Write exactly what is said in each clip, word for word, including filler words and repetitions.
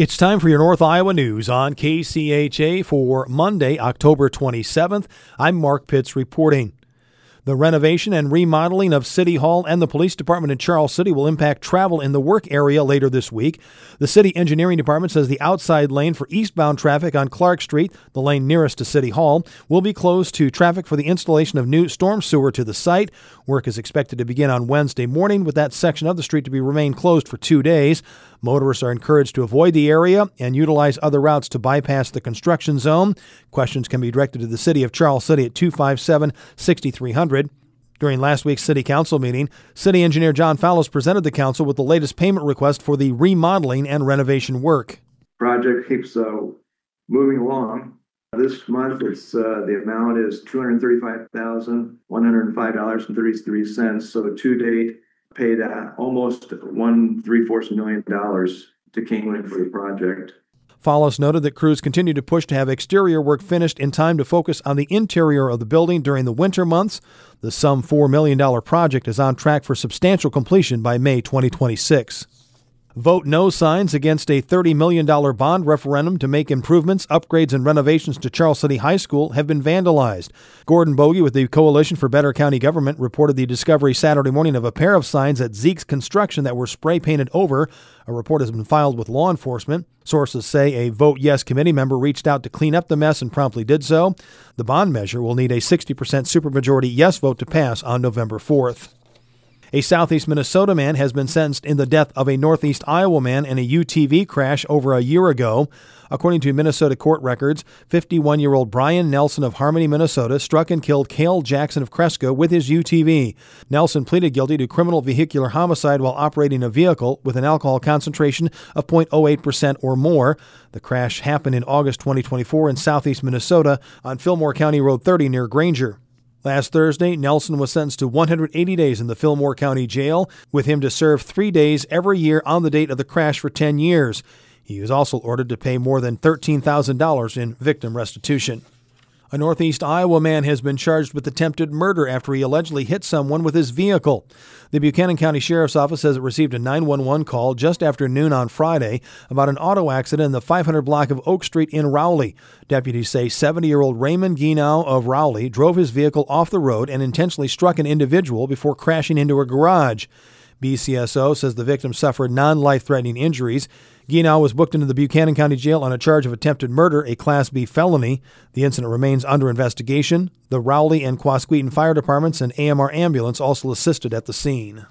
It's time for your North Iowa news on K C H A for Monday, October twenty-seventh. I'm Mark Pitts reporting. The renovation and remodeling of City Hall and the Police Department in Charles City will impact travel in the work area later this week. The City Engineering Department says the outside lane for eastbound traffic on Clark Street, the lane nearest to City Hall, will be closed to traffic for the installation of new storm sewer to the site. Work is expected to begin on Wednesday morning, with that section of the street to be remain closed for two days. Motorists are encouraged to avoid the area and utilize other routes to bypass the construction zone. Questions can be directed to the City of Charles City at two five seven, six three zero zero. During last week's City Council meeting, City Engineer John Fallows presented the Council with the latest payment request for the remodeling and renovation work. Project keeps uh, moving along. This month, it's uh, the amount is two hundred thirty-five thousand, one hundred five dollars and thirty-three cents. So to date, paid uh, almost one three-fourths million dollars to Kingwood for the project. Fallows noted that crews continue to push to have exterior work finished in time to focus on the interior of the building during the winter months. The some four million dollars project is on track for substantial completion by May twenty twenty-six. Vote no signs against a thirty million dollars bond referendum to make improvements, upgrades, and renovations to Charles City High School have been vandalized. Gordon Bogie with the Coalition for Better County Government reported the discovery Saturday morning of a pair of signs at Zeke's Construction that were spray painted over. A report has been filed with law enforcement. Sources say a Vote Yes committee member reached out to clean up the mess and promptly did so. The bond measure will need a sixty percent supermajority yes vote to pass on November fourth. A southeast Minnesota man has been sentenced in the death of a northeast Iowa man in a U T V crash over a year ago. According to Minnesota court records, fifty-one-year-old Brian Nelson of Harmony, Minnesota, struck and killed Cale Jackson of Cresco with his U T V. Nelson pleaded guilty to criminal vehicular homicide while operating a vehicle with an alcohol concentration of zero point zero eight percent or more. The crash happened in August twenty twenty-four in southeast Minnesota on Fillmore County Road thirty near Granger. Last Thursday, Nelson was sentenced to one hundred eighty days in the Fillmore County Jail, with him to serve three days every year on the date of the crash for ten years. He was also ordered to pay more than thirteen thousand dollars in victim restitution. A northeast Iowa man has been charged with attempted murder after he allegedly hit someone with his vehicle. The Buchanan County Sheriff's Office says it received a nine one one call just after noon on Friday about an auto accident in the five hundred block of Oak Street in Rowley. Deputies say seventy-year-old Raymond Guinow of Rowley drove his vehicle off the road and intentionally struck an individual before crashing into a garage. B C S O says the victim suffered non-life-threatening injuries. Guinow was booked into the Buchanan County Jail on a charge of attempted murder, a Class B felony. The incident remains under investigation. The Rowley and Quasqueton Fire Departments and A M R Ambulance also assisted at the scene.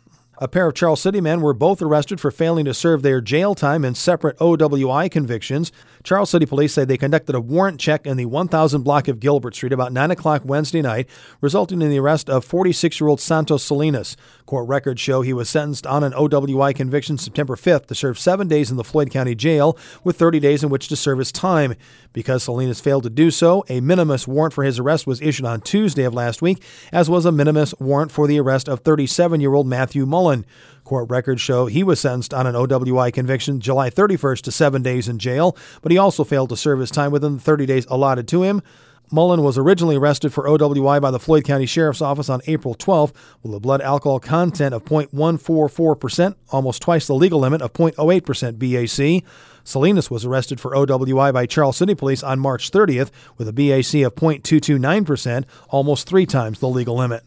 A pair of Charles City men were both arrested for failing to serve their jail time in separate O W I convictions. Charles City police say they conducted a warrant check in the one thousand block of Gilbert Street about nine o'clock Wednesday night, resulting in the arrest of forty-six-year-old Santos Salinas. Court records show he was sentenced on an O W I conviction September fifth to serve seven days in the Floyd County Jail, with thirty days in which to serve his time. Because Salinas failed to do so, a minimus warrant for his arrest was issued on Tuesday of last week, as was a minimus warrant for the arrest of thirty-seven-year-old Matthew Mullen. Court records show he was sentenced on an O W I conviction July thirty-first to seven days in jail, but he also failed to serve his time within the thirty days allotted to him. Mullen was originally arrested for O W I by the Floyd County Sheriff's Office on April twelfth with a blood alcohol content of zero point one four four percent, almost twice the legal limit of zero point zero eight percent B A C. Salinas was arrested for O W I by Charles City Police on March thirtieth with a B A C of zero point two two nine percent, almost three times the legal limit.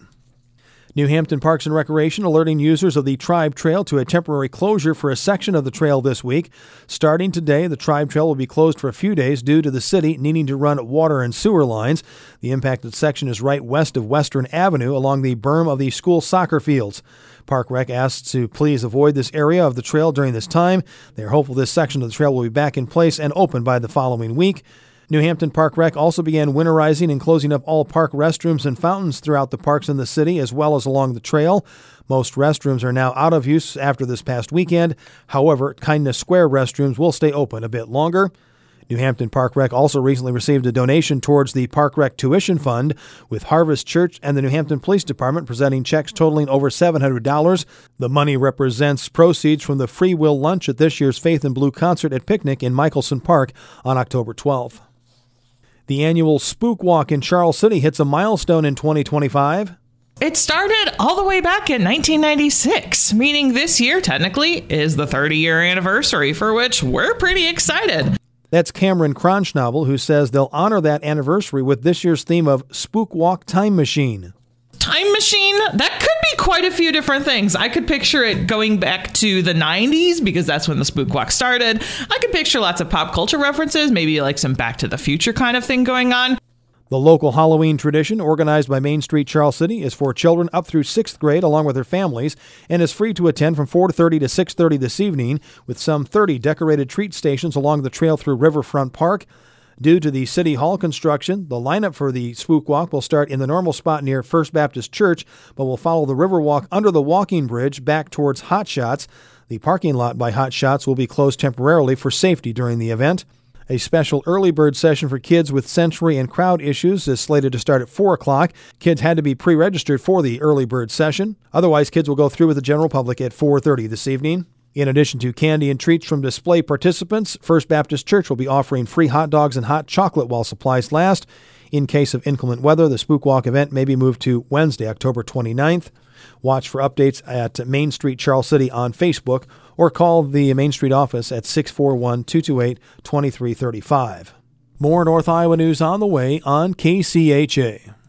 New Hampton Parks and Recreation alerting users of the Tribe Trail to a temporary closure for a section of the trail this week. Starting today, the Tribe Trail will be closed for a few days due to the city needing to run water and sewer lines. The impacted section is right west of Western Avenue along the berm of the school soccer fields. Park Rec asks to please avoid this area of the trail during this time. They are hopeful this section of the trail will be back in place and open by the following week. New Hampton Park Rec also began winterizing and closing up all park restrooms and fountains throughout the parks in the city as well as along the trail. Most restrooms are now out of use after this past weekend. However, Kindness Square restrooms will stay open a bit longer. New Hampton Park Rec also recently received a donation towards the Park Rec Tuition Fund, with Harvest Church and the New Hampton Police Department presenting checks totaling over seven hundred dollars. The money represents proceeds from the Free Will Lunch at this year's Faith in Blue concert at Picnic in Michelson Park on October twelfth. The annual Spook Walk in Charles City hits a milestone in twenty twenty-five. It started all the way back in nineteen ninety-six, meaning this year technically is the thirty-year anniversary, for which we're pretty excited. That's Cameron Cronschnabel, who says they'll honor that anniversary with this year's theme of Spook Walk Time Machine. Time machine? That could be quite a few different things. I could picture it going back to the nineties because that's when the Spook Walk started. I could picture lots of pop culture references, maybe like some Back to the Future kind of thing going on. The local Halloween tradition, organized by Main Street Charles City, is for children up through sixth grade along with their families and is free to attend from four thirty to six thirty this evening, with some thirty decorated treat stations along the trail through Riverfront Park. Due to the City Hall construction, the lineup for the Spook Walk will start in the normal spot near First Baptist Church, but will follow the Riverwalk under the walking bridge back towards Hot Shots. The parking lot by Hot Shots will be closed temporarily for safety during the event. A special early bird session for kids with sensory and crowd issues is slated to start at four o'clock. Kids had to be pre-registered for the early bird session. Otherwise, kids will go through with the general public at four thirty this evening. In addition to candy and treats from display participants, First Baptist Church will be offering free hot dogs and hot chocolate while supplies last. In case of inclement weather, the Spook Walk event may be moved to Wednesday, October twenty-ninth. Watch for updates at Main Street Charles City on Facebook or call the Main Street office at six four one, two two eight, two three three five. More North Iowa news on the way on K C H A.